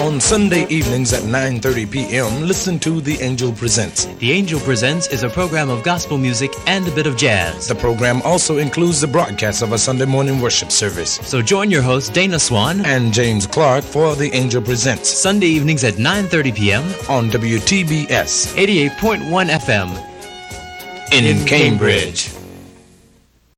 On Sunday evenings at 9:30 p.m., listen to The Angel Presents. The Angel Presents is a program of gospel music and a bit of jazz. The program also includes the broadcast of a Sunday morning worship service. So join your hosts Dana Swan and James Clark for The Angel Presents. Sunday evenings at 9:30 p.m. on WTBS 88.1 FM in Cambridge.